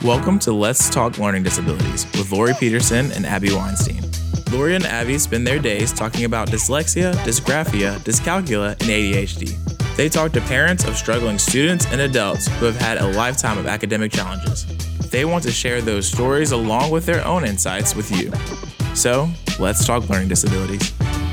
Welcome to Let's Talk Learning Disabilities with Lori Peterson and Abby Weinstein. Lori and Abby spend their days talking about dyslexia, dysgraphia, dyscalculia, and ADHD. They talk to parents of struggling students and adults who have had a lifetime of academic challenges. They want to share those stories along with their own insights with you. So, let's talk learning disabilities.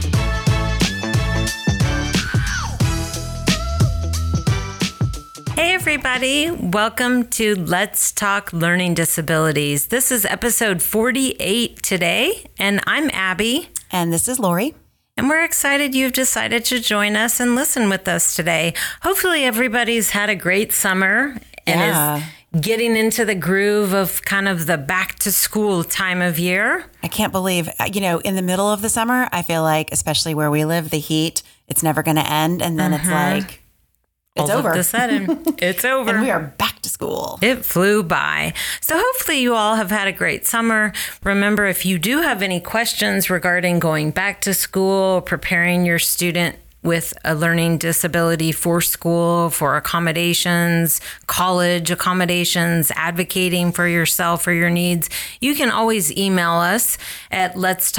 Hey everybody, welcome to Let's Talk Learning Disabilities. This is episode 48 today, and I'm Abby. And this is Lori. And we're excited you've decided to join us and listen with us today. Hopefully everybody's had a great summer and is getting into the groove of kind of the back to school time of year. I can't believe, in the middle of the summer, I feel like, especially where we live, the heat, it's never going to end. And then it's like, it's over. All of a sudden, it's over. And we are back to school. It flew by. So hopefully you all have had a great summer. Remember, if you do have any questions regarding going back to school, preparing your student with a learning disability for school, for accommodations, college accommodations, advocating for yourself or your needs, you can always email us at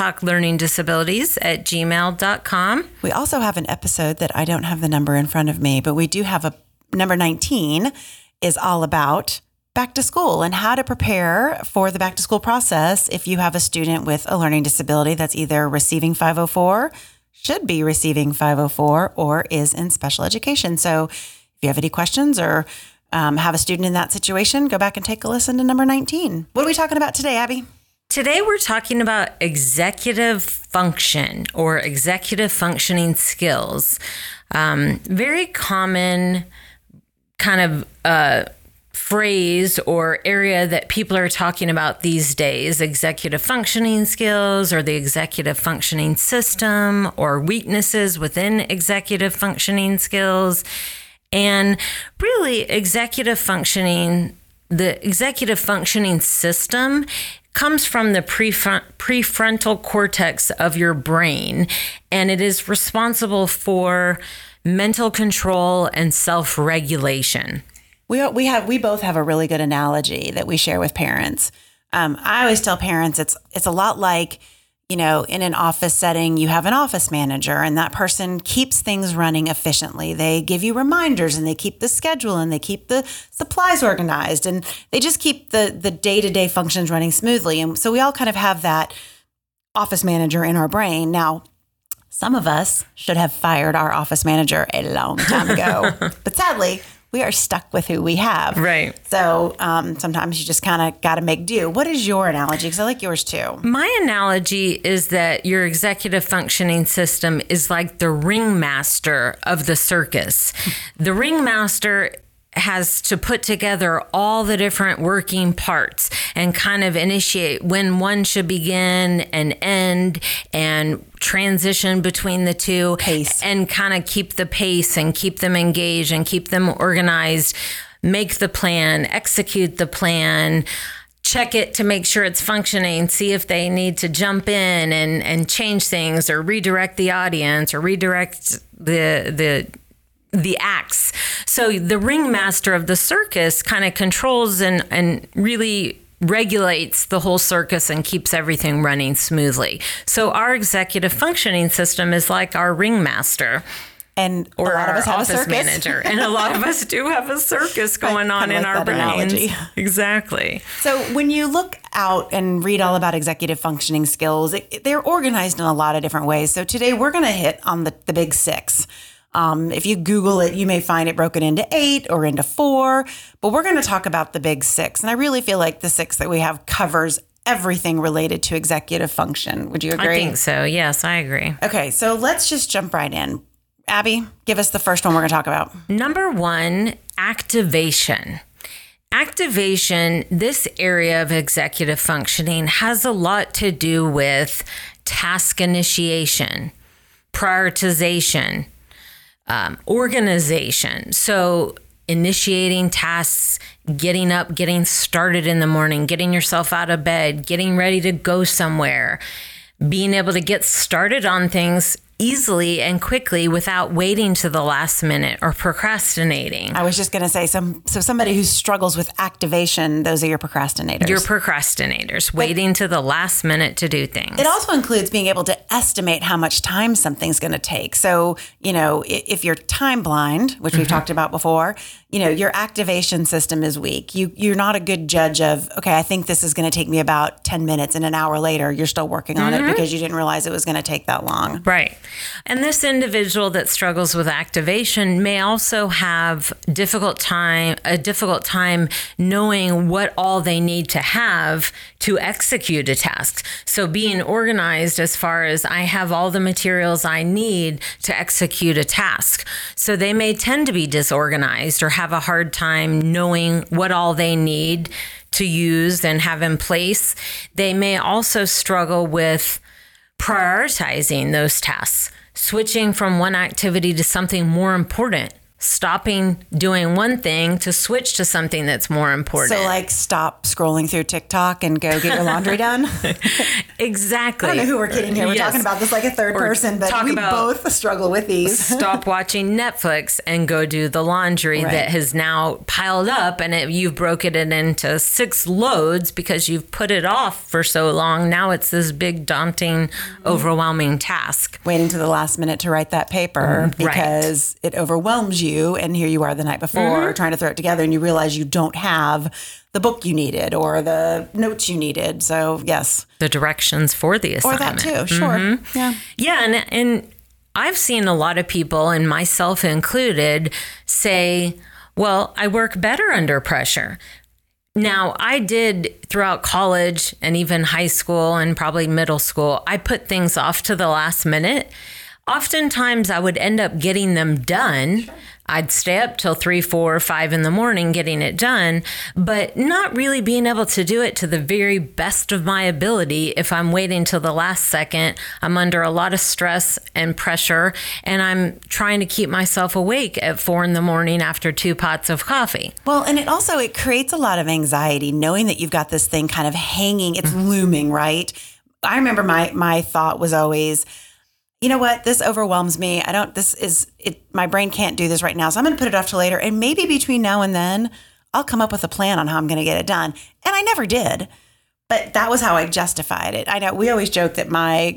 letstalklearningdisabilities@gmail.com. We also have an episode that I don't have the number in front of me, but we do have a number 19 is all about back to school and how to prepare for the back to school process if you have a student with a learning disability that's either receiving 504, should be receiving 504, or is in special education. So if you have any questions or have a student in that situation, go back and take a listen to number 19. What are we talking about today, Abby? Today we're talking about executive function or executive functioning skills. Very common kind of phrase or area that people are talking about these days, executive functioning skills or the executive functioning system or weaknesses within executive functioning skills. And really the executive functioning system comes from the prefrontal cortex of your brain, and it is responsible for mental control and self-regulation. We both have a really good analogy that we share with parents. I always tell parents it's a lot like, in an office setting, you have an office manager and that person keeps things running efficiently. They give you reminders and they keep the schedule and they keep the supplies organized and they just keep the day-to-day functions running smoothly. And so we all kind of have that office manager in our brain. Now, some of us should have fired our office manager a long time ago, but sadly, we are stuck with who we have. Right. So sometimes you just kind of got to make do. What is your analogy? Because I like yours too. My analogy is that your executive functioning system is like the ringmaster of the circus. The ringmaster has to put together all the different working parts and kind of initiate when one should begin and end and transition between the two. Pace. And kind of keep the pace and keep them engaged and keep them organized, make the plan, execute the plan, check it to make sure it's functioning, see if they need to jump in and change things or redirect the audience or redirect the acts. So the ringmaster of the circus kind of controls and really regulates the whole circus and keeps everything running smoothly. So our executive functioning system is like our ringmaster. And or a lot of us have office a circus. manager. And a lot of us do have a circus going on in our brains. Analogy. Exactly. So when you look out and read all about executive functioning skills, they're organized in a lot of different ways. So today we're going to hit on the big six. If you Google it, you may find it broken into 8 or into 4, but we're going to talk about the big 6. And I really feel like the 6 that we have covers everything related to executive function. Would you agree? I think so. Yes, I agree. Okay, so let's just jump right in. Abby, give us the first one we're going to talk about. Number 1, activation. Activation, this area of executive functioning has a lot to do with task initiation, prioritization, organization. So initiating tasks, getting up, getting started in the morning, getting yourself out of bed, getting ready to go somewhere, being able to get started on things easily and quickly without waiting to the last minute or procrastinating. I was just going to say, so somebody who struggles with activation, those are your procrastinators. Your procrastinators, waiting to the last minute to do things. It also includes being able to estimate how much time something's going to take. So, if you're time blind, which we've talked about before, your activation system is weak. You're not a good judge of, okay, I think this is going to take me about 10 minutes, and an hour later, you're still working on it because you didn't realize it was going to take that long. Right. And this individual that struggles with activation may also have a difficult time knowing what all they need to have to execute a task. So being organized as far as I have all the materials I need to execute a task. So they may tend to be disorganized or have a hard time knowing what all they need to use and have in place. They may also struggle with prioritizing those tasks, switching from one activity to something more important, stopping doing one thing to switch to something that's more important. So like stop scrolling through TikTok and go get your laundry done? Exactly. I don't know who we're kidding here. We're talking about this like a third person, but we both struggle with these. Stop watching Netflix and go do the laundry that has now piled up, and you've broken it into 6 loads because you've put it off for so long. Now it's this big, daunting, overwhelming task. Waiting to the last minute to write that paper because it overwhelms you. And here you are the night before trying to throw it together, and you realize you don't have the book you needed or the notes you needed. So yes, the directions for the assignment. Or that too, sure. Yeah, and I've seen a lot of people, and myself included, say, well, I work better under pressure. Now, I did throughout college and even high school and probably middle school, I put things off to the last minute. Oftentimes, I would end up getting them done. I'd stay up till 3, 4, 5 in the morning getting it done, but not really being able to do it to the very best of my ability. If I'm waiting till the last second, I'm under a lot of stress and pressure, and I'm trying to keep myself awake at 4 in the morning after 2 pots of coffee. Well, and it creates a lot of anxiety knowing that you've got this thing kind of hanging, it's looming, right? I remember my thought was always, you know what, this overwhelms me. My brain can't do this right now. So I'm going to put it off till later. And maybe between now and then, I'll come up with a plan on how I'm going to get it done. And I never did. But that was how I justified it. I know we always joke that my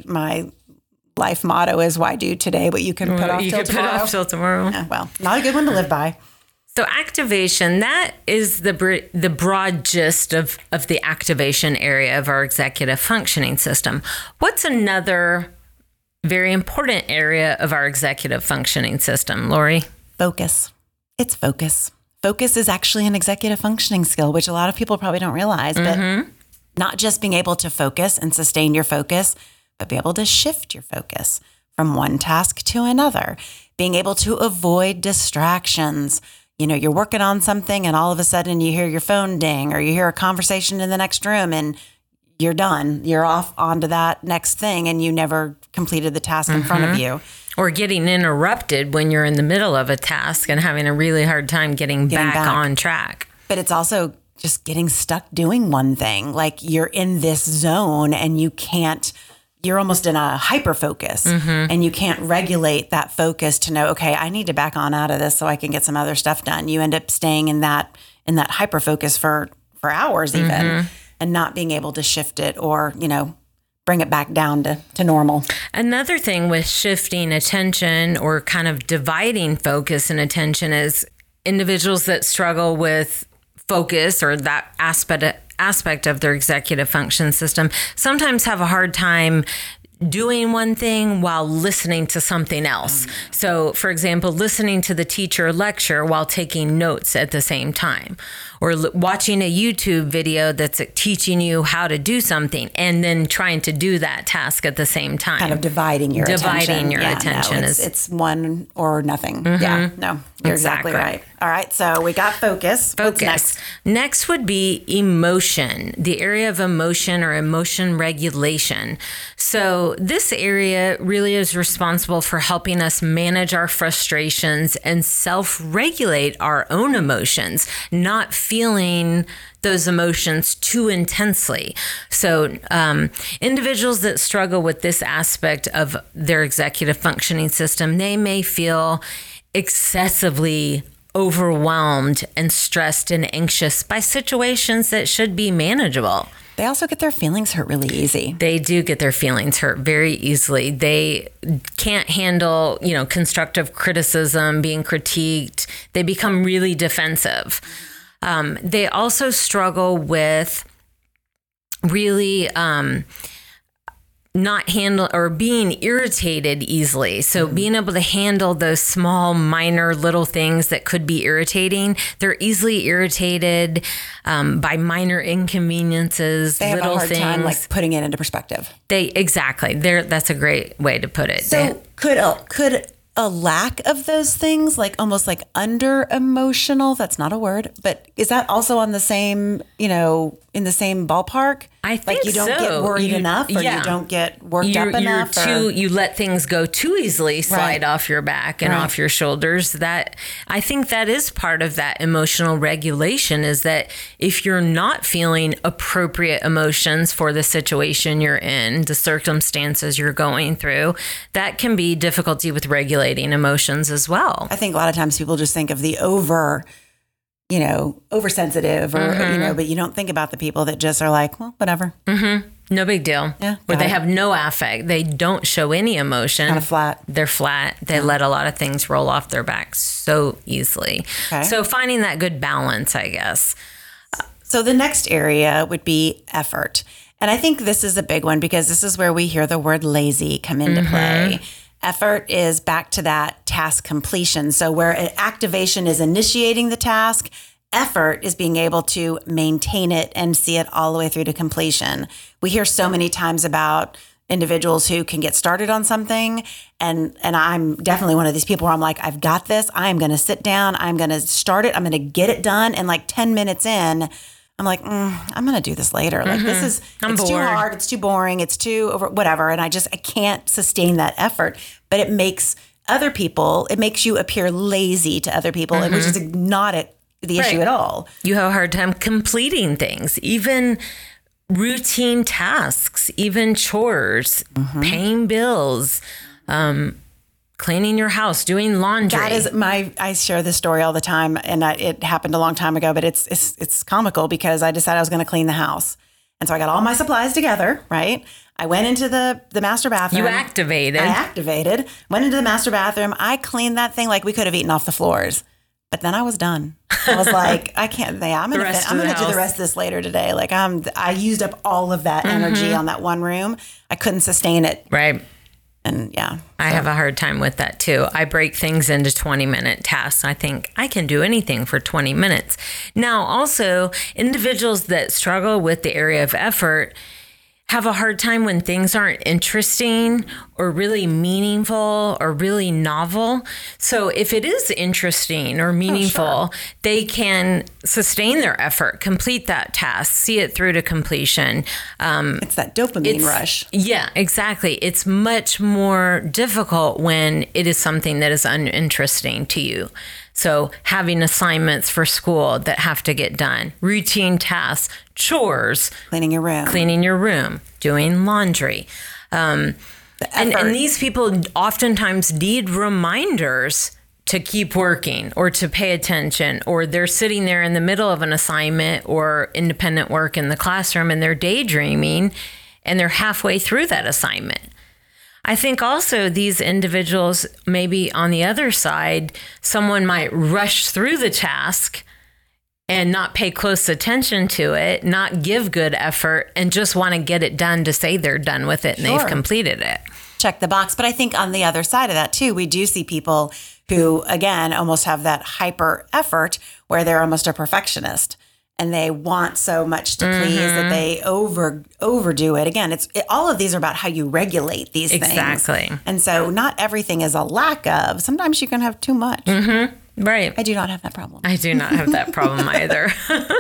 life motto is, why do today what you can put off till tomorrow? Put off till tomorrow. Yeah, well, not a good one to live by. So activation, that is the broad gist of the activation area of our executive functioning system. What's another very important area of our executive functioning system, Lori? Focus. It's focus. Focus is actually an executive functioning skill, which a lot of people probably don't realize. But not just being able to focus and sustain your focus, but be able to shift your focus from one task to another. Being able to avoid distractions. You're working on something and all of a sudden you hear your phone ding or you hear a conversation in the next room and you're done. You're off onto that next thing and you never completed the task in front of you. Or getting interrupted when you're in the middle of a task and having a really hard time getting back on track. But it's also just getting stuck doing one thing. Like you're in this zone and you're almost in a hyper focus and you can't regulate that focus to know, okay, I need to back on out of this so I can get some other stuff done. You end up staying in that hyper focus for hours even. And not being able to shift it or, bring it back down to normal. Another thing with shifting attention or kind of dividing focus and attention is individuals that struggle with focus or that aspect of their executive function system sometimes have a hard time doing one thing while listening to something else. So, for example, listening to the teacher lecture while taking notes at the same time, or watching a YouTube video that's teaching you how to do something and then trying to do that task at the same time. Kind of dividing your attention. It's one or nothing. Yeah, no. You're exactly right. All right. So we got focus. What's next? Next would be emotion, the area of emotion or emotion regulation. So this area really is responsible for helping us manage our frustrations and self-regulate our own emotions, not feeling those emotions too intensely. So individuals that struggle with this aspect of their executive functioning system, they may feel excessively overwhelmed and stressed and anxious by situations that should be manageable. They also get their feelings hurt really easy. They do get their feelings hurt very easily. They can't handle, constructive criticism, being critiqued. They become really defensive. They also struggle with really not handle or being irritated easily. So being able to handle those small, minor little things that could be irritating, they're easily irritated by minor inconveniences, they have little a hard things. time like putting it into perspective. That's a great way to put it. So could a lack of those things, like almost like under emotional, that's not a word, but is that also on the same, in the same ballpark? I think like you don't get worried enough, or you don't get worked up enough. You let things go too easily, slide off your back and off your shoulders. That I think that is part of that emotional regulation, is that if you're not feeling appropriate emotions for the situation you're in, the circumstances you're going through, that can be difficulty with regulating emotions as well. I think a lot of times people just think of the oversensitive or, but you don't think about the people that just are like, well, whatever. Mm-hmm. No big deal. Yeah. Where they have no affect. They don't show any emotion. Kind of flat. They're flat. They let a lot of things roll off their back so easily. Okay. So finding that good balance, I guess. So the next area would be effort. And I think this is a big one because this is where we hear the word lazy come into play. Effort is back to that task completion. So where activation is initiating the task, effort is being able to maintain it and see it all the way through to completion. We hear so many times about individuals who can get started on something. And I'm definitely one of these people where I'm like, I've got this. I'm going to sit down. I'm going to start it. I'm going to get it done. And like 10 minutes in, I'm like, I'm going to do this later. Like it's too hard. It's too boring. It's too whatever. And I can't sustain that effort, but it makes you appear lazy to other people, and which is not the issue at all. You have a hard time completing things, even routine tasks, even chores, paying bills, cleaning your house, doing laundry. That is I share this story all the time, and it happened a long time ago, but it's comical because I decided I was going to clean the house. And so I got all my supplies together, right? I went into the master bathroom. You activated. I activated, went into the master bathroom. I cleaned that thing like we could have eaten off the floors. But then I was done. I was like, I can't. I'm going to do the rest of this later today. Like I used up all of that energy on that one room. I couldn't sustain it. Right. And yeah. I have a hard time with that too. I break things into 20-minute tasks. I think I can do anything for 20 minutes. Now, also, individuals that struggle with the area of effort have a hard time when things aren't interesting or really meaningful or really novel. So if it is interesting or meaningful, they can sustain their effort, complete that task, see it through to completion. It's that dopamine rush. Yeah, exactly. It's much more difficult when it is something that is uninteresting to you. So having assignments for school that have to get done, routine tasks, chores, cleaning your room, doing laundry. And these people oftentimes need reminders to keep working or to pay attention, or they're sitting there in the middle of an assignment or independent work in the classroom and they're daydreaming and they're halfway through that assignment. I think also these individuals, maybe on the other side, someone might rush through the task and not pay close attention to it, not give good effort, and just want to get it done to say they're done with it and they've completed it. Check the box. But I think on the other side of that too, we do see people who, again, almost have that hyper effort where they're almost a perfectionist. And they want so much to please that they overdo it. Again, all of these are about how you regulate these things. Exactly. And so not everything is a lack of. Sometimes you can have too much. Right. I do not have that problem. I do not have that problem either.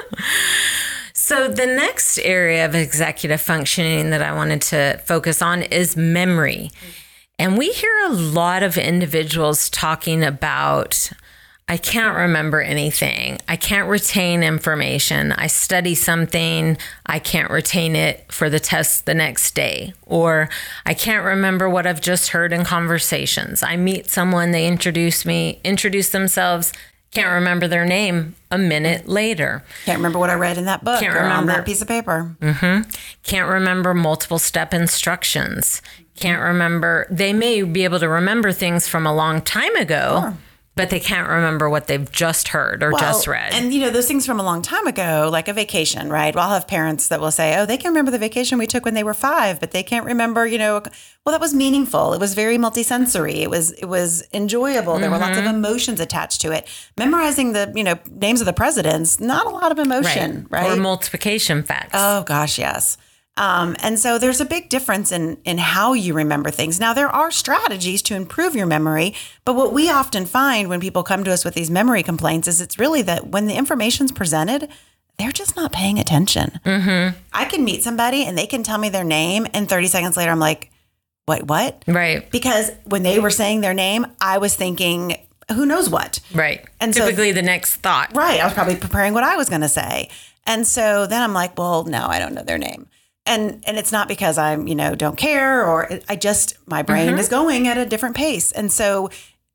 So the next area of executive functioning that I wanted to focus on is memory. And we hear a lot of individuals talking about, I can't remember anything. I can't retain information. I study something. I can't retain it for the test the next day. Or I can't remember what I've just heard in conversations. I meet someone, they introduce themselves, can't remember their name a minute later. Can't remember what I read in that book Can't or on remember. that piece of paper. Can't remember multiple step instructions. Can't remember. They may be able to remember things from a long time ago. Sure. But they can't remember what they've just heard or just read. And, those things from a long time ago, like a vacation, right? Well, I'll have parents that will say, oh, they can remember the vacation we took when they were 5, but they can't remember, well, that was meaningful. It was very multisensory. It was enjoyable. There were lots of emotions attached to it. Memorizing the, names of the presidents, not a lot of emotion, right? Or multiplication facts. Oh, gosh, yes. And so there's a big difference in how you remember things. Now, there are strategies to improve your memory, but what we often find when people come to us with these memory complaints is it's really that when the information's presented, they're just not paying attention. I can meet somebody and they can tell me their name, and 30 seconds later, I'm like, what? Right. Because when they were saying their name, I was thinking, who knows what? Right. And typically the next thought. Right. I was probably preparing what I was going to say. And so then I'm like, well, no, I don't know their name. And it's not because I'm, don't care, or my brain is going at a different pace. And so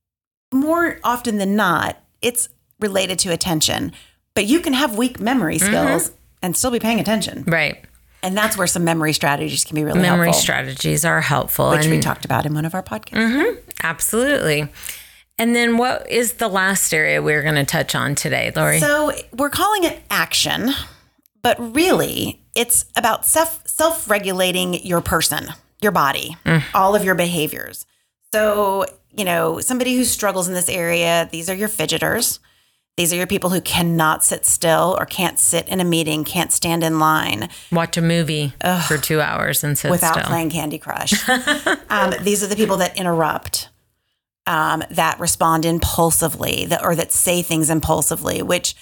more often than not, it's related to attention. But you can have weak memory skills and still be paying attention. Right. And that's where some memory strategies can be really Memory helpful. strategies are helpful. Which we talked about in one of our podcasts. Absolutely. And then what is the last area we're going to touch on today, Lori? So we're calling it action, but really it's about self-regulating your person, your body, all of your behaviors. So, somebody who struggles in this area, these are your fidgeters. These are your people who cannot sit still or can't sit in a meeting, can't stand in line. Watch a movie for 2 hours and sit without still. playing Candy Crush. These are the people that interrupt, that respond impulsively, or that say things impulsively, which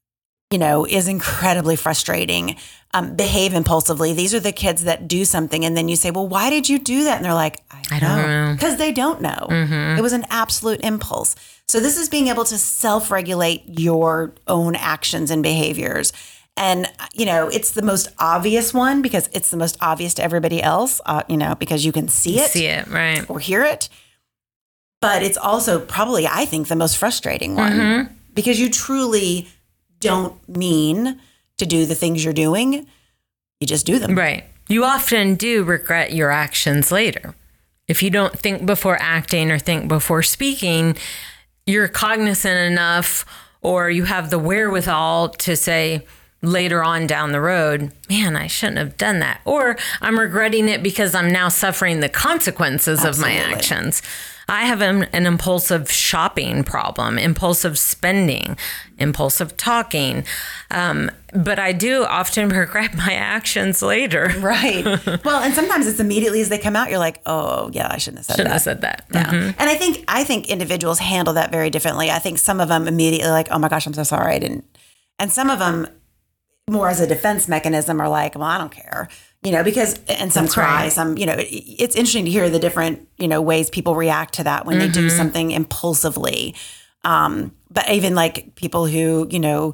is incredibly frustrating. Behave impulsively. These are the kids that do something and then you say, well, why did you do that? And they're like, I don't know. Because they don't know. It was an absolute impulse. So this is being able to self-regulate your own actions and behaviors. And, it's the most obvious one because it's the most obvious to everybody else, because you can see it. Right. Or hear it. But it's also probably, I think, the most frustrating one because you truly don't mean to do the things you're doing. You just do them. Right. You often do regret your actions later. If you don't think before acting or think before speaking, you're cognizant enough, or you have the wherewithal to say later on down the road, man, I shouldn't have done that. Or I'm regretting it because I'm now suffering the consequences of my actions. I have an impulsive shopping problem, impulsive spending, impulsive talking. But I do often regret my actions later. Right. Well, and sometimes it's immediately as they come out, you're like, oh, yeah, I shouldn't have said that. Yeah. And I think individuals handle that very differently. I think some of them immediately like, oh my gosh, I'm so sorry I didn't. And some of them more as a defense mechanism are like, well, I don't care. Because, and some That's cry, right. some, it's interesting to hear the different, ways people react to that when they do something impulsively. But even like people who,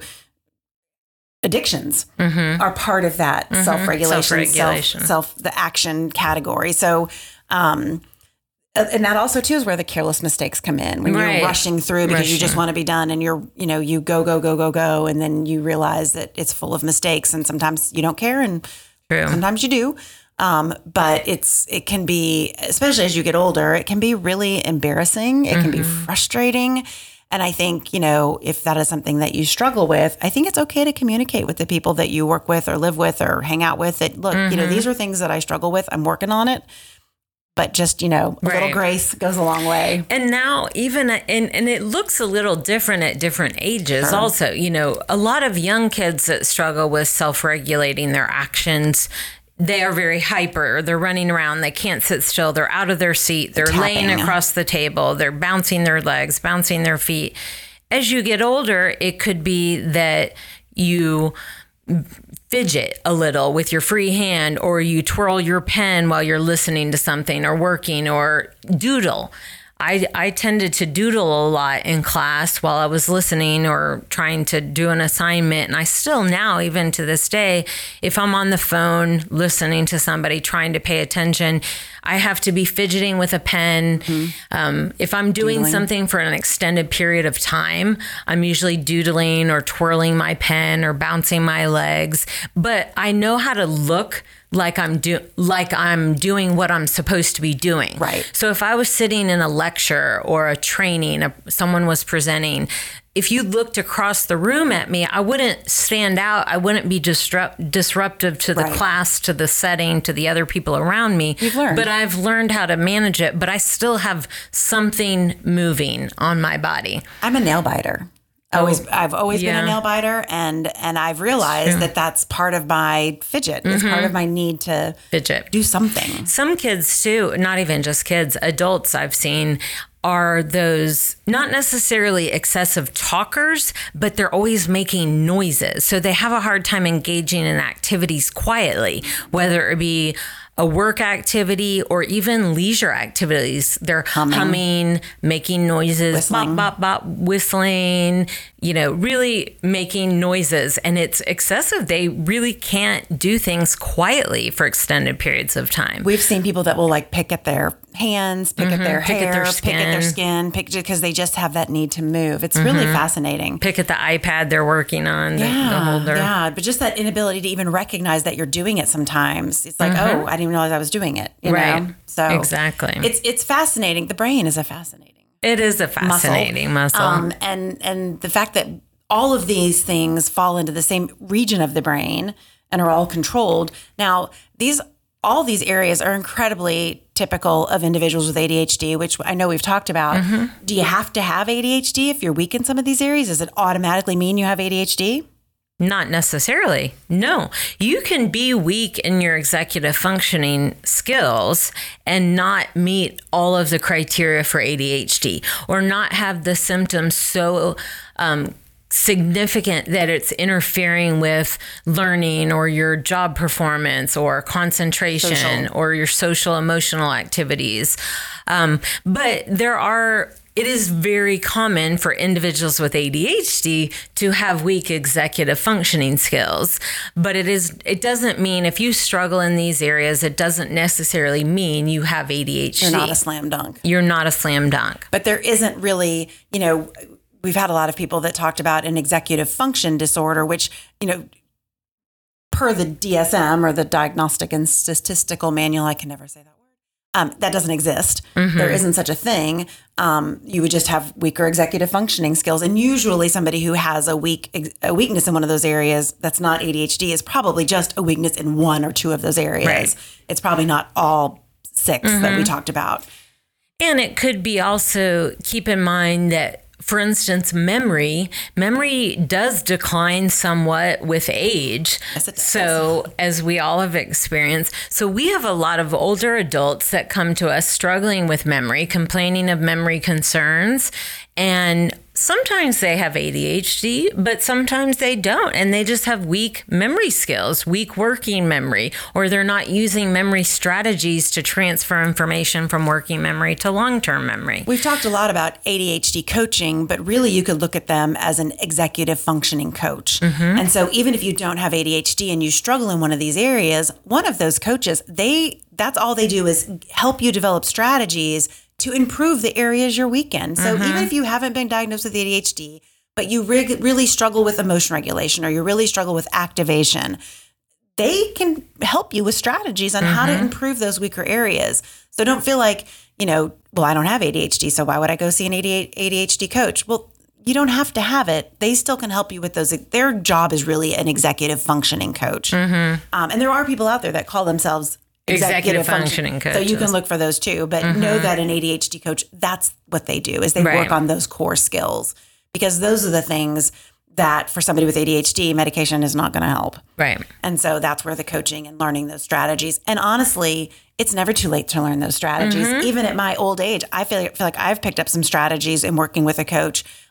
addictions are part of that self-regulation, the action category. So, and that also too is where the careless mistakes come in when you're rushing through because you just want to be done and you're, you go. And then you realize that it's full of mistakes and sometimes you don't care and sometimes you do. But it can be, especially as you get older, it can be really embarrassing. It can be frustrating. And I think, if that is something that you struggle with, I think it's okay to communicate with the people that you work with or live with or hang out with that, look, these are things that I struggle with. I'm working on it. But just, a little grace goes a long way. And now even, and it looks a little different at different ages also. A lot of young kids that struggle with self-regulating their actions, they are very hyper. They're running around. They can't sit still. They're out of their seat. They're laying across the table. They're bouncing their legs, bouncing their feet. As you get older, it could be that you fidget a little with your free hand, or you twirl your pen while you're listening to something or working, or doodle. I tended to doodle a lot in class while I was listening or trying to do an assignment. And I still now, even to this day, if I'm on the phone listening to somebody trying to pay attention, I have to be fidgeting with a pen. If I'm doing something for an extended period of time, I'm usually doodling or twirling my pen or bouncing my legs. But I know how to look like I'm doing what I'm supposed to be doing. Right. So if I was sitting in a lecture or a training, someone was presenting, if you looked across the room at me, I wouldn't stand out. I wouldn't be disruptive to the class, to the setting, to the other people around me. You've learned. But I've learned how to manage it, but I still have something moving on my body. I'm a nail biter. I've always been a nail biter, and I've realized that that's part of my fidget. It's part of my need to fidget, do something. Some kids too, not even just kids, adults I've seen are those not necessarily excessive talkers, but they're always making noises. So they have a hard time engaging in activities quietly, whether it be a work activity or even leisure activities. They're humming, making noises, whistling. bop, bop, bop, whistling, really making noises. And it's excessive. They really can't do things quietly for extended periods of time. We've seen people that will like pick at their hands, pick at their hair, pick at their skin, because they just have that need to move. It's really fascinating. Pick at the iPad they're working on, the holder. Yeah, but just that inability to even recognize that you're doing it sometimes. It's like, oh, I didn't even realize I was doing it. You know? So exactly. It's fascinating. The brain is a fascinating. It is a fascinating muscle. And the fact that all of these things fall into the same region of the brain and are all controlled. Now, all these areas are incredibly typical of individuals with ADHD, which I know we've talked about. Do you have to have ADHD if you're weak in some of these areas? Does it automatically mean you have ADHD? Not necessarily. No, you can be weak in your executive functioning skills and not meet all of the criteria for ADHD, or not have the symptoms so significant that it's interfering with learning or your job performance or concentration or your social emotional activities. But it is very common for individuals with ADHD to have weak executive functioning skills, but it doesn't mean if you struggle in these areas, it doesn't necessarily mean you have ADHD. You're not a slam dunk. You're not a slam dunk. But there isn't really, we've had a lot of people that talked about an executive function disorder, which, per the DSM, or the Diagnostic and Statistical Manual, I can never say that word. That doesn't exist. There isn't such a thing. You would just have weaker executive functioning skills. And usually somebody who has a weakness in one of those areas that's not ADHD is probably just a weakness in one or two of those areas. Right. It's probably not all six that we talked about. And it could be also, keep in mind that, for instance, memory does decline somewhat with age. Yes, it does. So, as we all have experienced, so we have a lot of older adults that come to us struggling with memory, complaining of memory concerns, and sometimes they have ADHD, but sometimes they don't. And they just have weak memory skills, weak working memory, or they're not using memory strategies to transfer information from working memory to long-term memory. We've talked a lot about ADHD coaching, but really you could look at them as an executive functioning coach. And so even if you don't have ADHD and you struggle in one of these areas, one of those coaches, that's all they do is help you develop strategies to improve the areas you're weak in. So even if you haven't been diagnosed with ADHD, but you really struggle with emotion regulation, or you really struggle with activation, they can help you with strategies on how to improve those weaker areas. So don't feel like, well, I don't have ADHD, so why would I go see an ADHD coach? Well, you don't have to have it. They still can help you with those. Their job is really an executive functioning coach. And there are people out there that call themselves executive functioning coaches. So you can look for those too, but know that an ADHD coach, that's what they do, is they work on those core skills, because those are the things that for somebody with ADHD, medication is not going to help. Right. And so that's where the coaching and learning those strategies. And honestly, it's never too late to learn those strategies. Even at my old age, I feel like I've picked up some strategies in working with a coach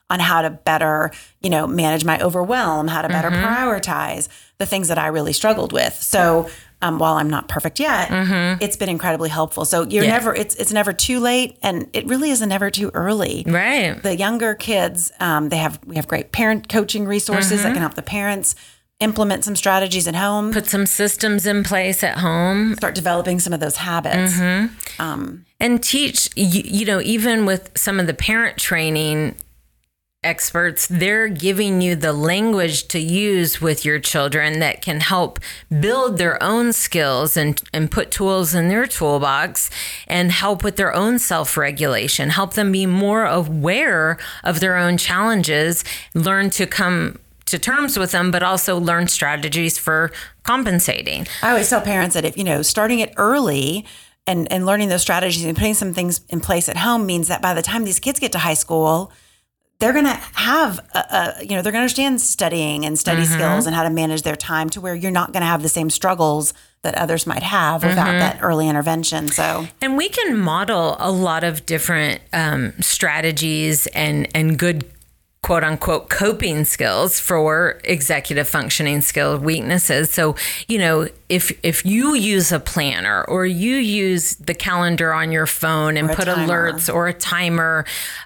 on how to better, manage my overwhelm, how to better prioritize the things that I really struggled with. So while I'm not perfect yet, it's been incredibly helpful. So it's never too late, and it really is never too early. Right. The younger kids, we have great parent coaching resources that can help the parents implement some strategies at home. Put some systems in place at home. Start developing some of those habits. And teach, even with some of the parent training experts, they're giving you the language to use with your children that can help build their own skills and put tools in their toolbox and help with their own self-regulation, help them be more aware of their own challenges, learn to come to terms with them, but also learn strategies for compensating. I always tell parents that if, starting it early and learning those strategies and putting some things in place at home means that by the time these kids get to high school, they're going to have, they're going to understand studying and study skills and how to manage their time to where you're not going to have the same struggles that others might have without that early intervention. And we can model a lot of different strategies and good quote unquote coping skills for executive functioning skill weaknesses. So, if you use a planner or you use the calendar on your phone and put alerts or a timer,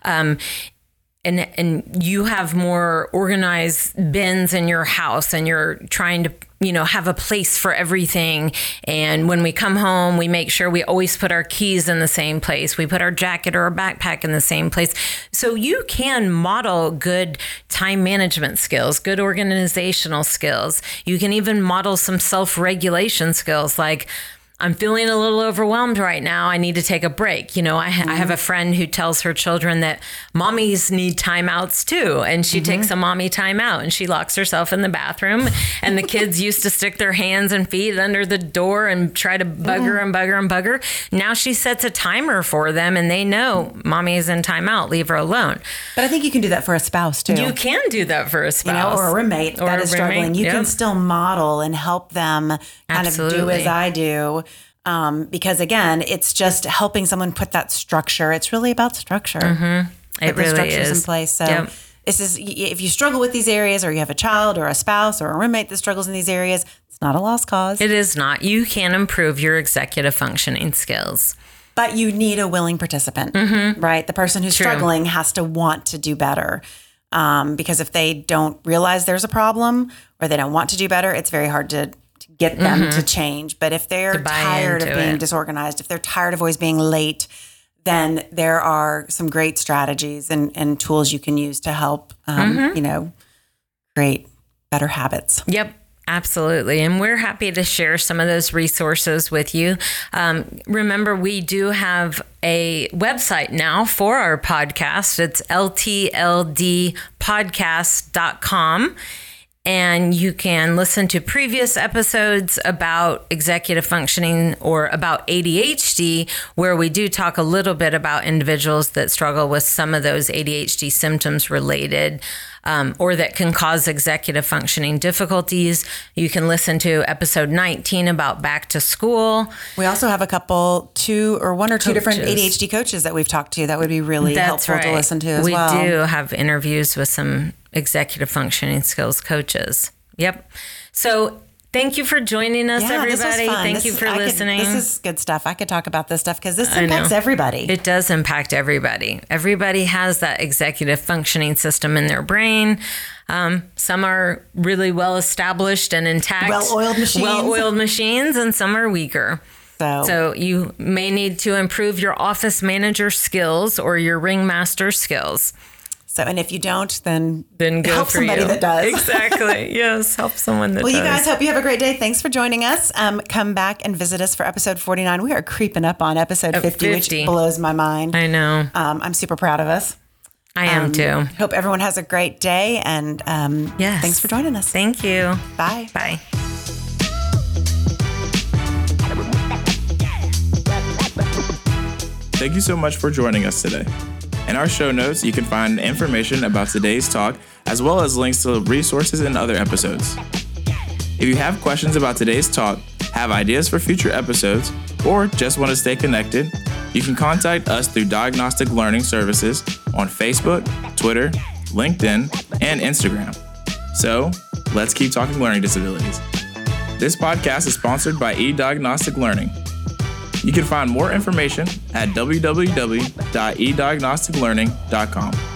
and you have more organized bins in your house and you're trying to, have a place for everything. And when we come home, we make sure we always put our keys in the same place. We put our jacket or our backpack in the same place. So you can model good time management skills, good organizational skills. You can even model some self-regulation skills like, I'm feeling a little overwhelmed right now. I need to take a break. I have a friend who tells her children that mommies need timeouts too. And she takes a mommy timeout and she locks herself in the bathroom. And the kids used to stick their hands and feet under the door and try to bug her and bug her and bug her. Now she sets a timer for them and they know mommy is in timeout. Leave her alone. But I think you can do that for a spouse too. You can do that for a spouse. Or a roommate that is struggling. You can still model and help them kind of do as I do. Because again, it's just helping someone put that structure. It's really about structure. It really structures is in place. So this is, if you struggle with these areas, or you have a child or a spouse or a roommate that struggles in these areas, it's not a lost cause. It is not. You can improve your executive functioning skills. But you need a willing participant, right? The person who's struggling has to want to do better. Because if they don't realize there's a problem or they don't want to do better, it's very hard to get them to change. But if they're tired of being disorganized, if they're tired of always being late, then there are some great strategies and tools you can use to help, create better habits. Yep. Absolutely. And we're happy to share some of those resources with you. Remember, we do have a website now for our podcast. It's ltldpodcast.com. And you can listen to previous episodes about executive functioning or about ADHD, where we do talk a little bit about individuals that struggle with some of those ADHD symptoms related or that can cause executive functioning difficulties. You can listen to episode 19 about back to school. We also have one or two different ADHD coaches that we've talked to that would be really helpful to listen to as well. We do have interviews with some executive functioning skills coaches. Yep. So thank you for joining us, everybody. Thank you for listening. This is good stuff. I could talk about this stuff because this impacts everybody. It does impact everybody. Everybody has that executive functioning system in their brain. Some are really well established and intact. Well-oiled machines, and some are weaker. So you may need to improve your office manager skills or your ringmaster skills. So, and if you don't, then go help for somebody that does. Exactly. Yes. Help someone that does. Well, you guys, hope you have a great day. Thanks for joining us. Come back and visit us for episode 49. We are creeping up on episode 50, which blows my mind. I know. I'm super proud of us. I am too. Hope everyone has a great day. And thanks for joining us. Thank you. Bye. Bye. Thank you so much for joining us today. In our show notes, you can find information about today's talk, as well as links to resources and other episodes. If you have questions about today's talk, have ideas for future episodes, or just want to stay connected, you can contact us through Diagnostic Learning Services on Facebook, Twitter, LinkedIn, and Instagram. So, let's keep talking learning disabilities. This podcast is sponsored by eDiagnostic Learning. You can find more information at www.ediagnosticlearning.com.